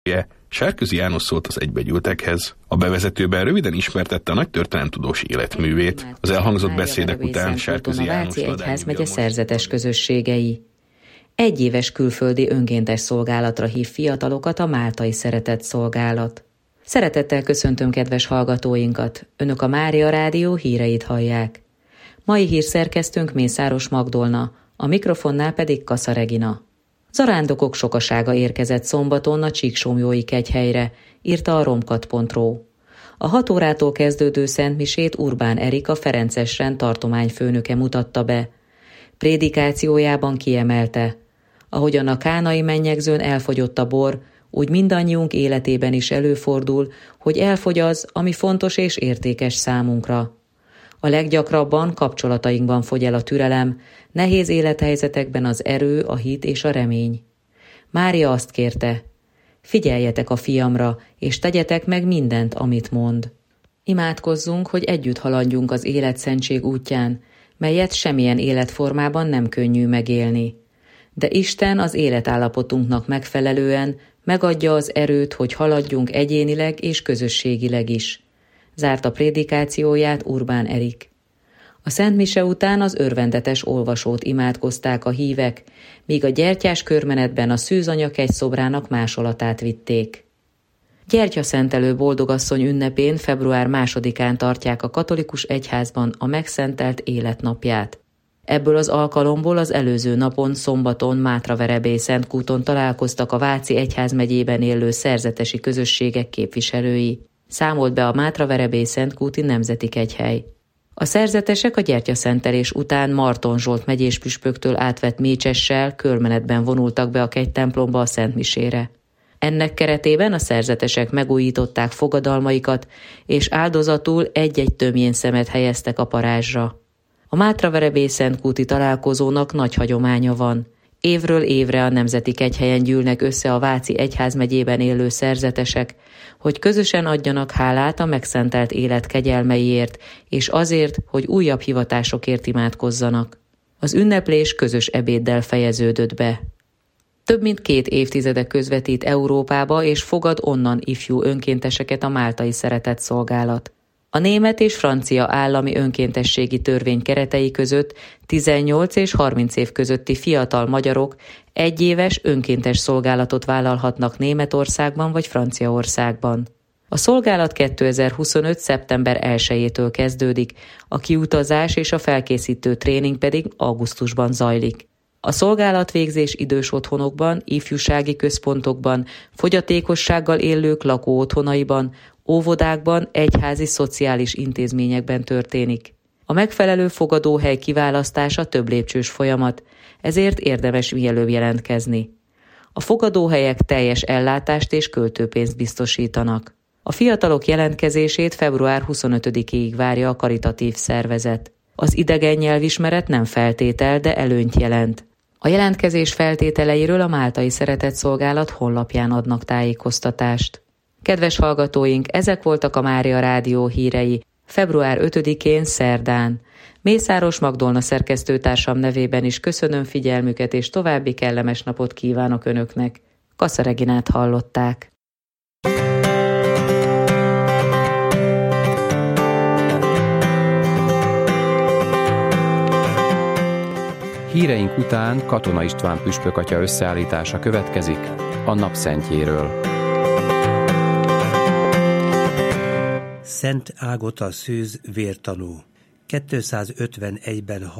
Sárközi János szólt az egybegyűltekhez. A bevezetőben röviden ismertette a nagy történelemtudós életművét. Az elhangzott beszédek után Sárközi János a Váci Egyházmegye szerzetes közösségei. Egyéves külföldi önkéntes szolgálatra hív fiatalokat a Máltai Szeretett Szolgálat. Szeretettel köszöntöm kedves hallgatóinkat, Önök a Mária Rádió híreit hallják. Mai hírszerkesztőnk Mészáros Magdolna, a mikrofonnál pedig Kassa Regina. Zarándokok sokasága érkezett szombaton a Csíksomlyói kegyhelyre, írta a romkat.ro. A 6 órától kezdődő szentmisét Urbán Erika ferences rend tartományfőnöke mutatta be. Prédikációjában kiemelte: ahogyan a kánai mennyegzőn elfogyott a bor, úgy mindannyiunk életében is előfordul, hogy elfogy az, ami fontos és értékes számunkra. A leggyakrabban kapcsolatainkban fogy el a türelem, nehéz élethelyzetekben az erő, a hit és a remény. Mária azt kérte: figyeljetek a fiamra, és tegyetek meg mindent, amit mond. Imádkozzunk, hogy együtt haladjunk az életszentség útján, melyet semmilyen életformában nem könnyű megélni. De Isten az életállapotunknak megfelelően megadja az erőt, hogy haladjunk egyénileg és közösségileg is. Zárta prédikációját Urbán Erik. A szentmise után az örvendetes olvasót imádkozták a hívek, míg a gyertyás körmenetben a szűzanya kegyszobrának másolatát vitték. Gyertyaszentelő boldogasszony ünnepén február 2-án tartják a katolikus egyházban a megszentelt életnapját. Ebből az alkalomból az előző napon, szombaton Mátraverebély-Szentkúton találkoztak a Váci Egyházmegyében élő szerzetesi közösségek képviselői, számolt be a Mátraverebély-Szentkúti Nemzeti Kegyhely. A szerzetesek a gyertyaszentelés után Marton Zsolt megyéspüspöktől átvett mécsessel körmenetben vonultak be a kegytemplomba a szentmisére. Ennek keretében a szerzetesek megújították fogadalmaikat, és áldozatul egy-egy tömjén szemet helyeztek a parázsra. A Mátraverebély-Szentkúti találkozónak nagy hagyománya van. Évről évre a Nemzeti Kegyhelyen gyűlnek össze a Váci Egyházmegyében élő szerzetesek, hogy közösen adjanak hálát a megszentelt élet kegyelmeiért, és azért, hogy újabb hivatásokért imádkozzanak. Az ünneplés közös ebéddel fejeződött be. Több mint 2 évtizede közvetít Európába, és fogad onnan ifjú önkénteseket a Máltai Szeretett Szolgálat. A német és francia állami önkéntességi törvény keretei között 18 és 30 év közötti fiatal magyarok egyéves önkéntes szolgálatot vállalhatnak Németországban vagy Franciaországban. A szolgálat 2025. szeptember 1-től kezdődik, a kiutazás és a felkészítő tréning pedig augusztusban zajlik. A szolgálatvégzés idős otthonokban, ifjúsági központokban, fogyatékossággal élők lakóotthonaiban, óvodákban, egyházi szociális intézményekben történik. A megfelelő fogadóhely kiválasztása több lépcsős folyamat, ezért érdemes mielőbb jelentkezni. A fogadóhelyek teljes ellátást és költőpénzt biztosítanak. A fiatalok jelentkezését február 25-ig várja a karitatív szervezet. Az idegen nyelvismeret nem feltétel, de előnyt jelent. A jelentkezés feltételeiről a Máltai Szeretett Szolgálat honlapján adnak tájékoztatást. Kedves hallgatóink, ezek voltak a Mária Rádió hírei február 5-én szerdán. Mészáros Magdolna szerkesztőtársam nevében is köszönöm figyelmüket, és további kellemes napot kívánok Önöknek. Kassa Reginát hallották. Híreink után Katona István püspökatya összeállítása következik a napszentjéről. Szent Ágota Szűz vértanú. 251-ben